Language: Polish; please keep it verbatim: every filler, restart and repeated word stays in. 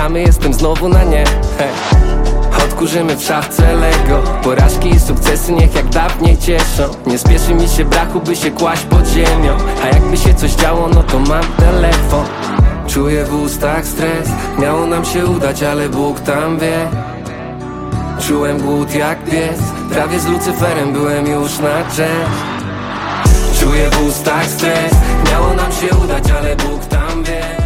przegramy, jestem znowu na nie. Hej. Odkurzymy w szafce Lego. Porażki i sukcesy niech jak dawniej cieszą. Nie spieszy mi się brachu, by się kłaść pod ziemią. A jakby się coś działo, no to mam telefon. Czuję w ustach stres. Miało nam się udać, ale Bóg tam wie. Czułem głód jak pies. Prawie z Lucyferem byłem już na jazz. Czuję w ustach stres. Miało nam się udać, ale Bóg tam wie.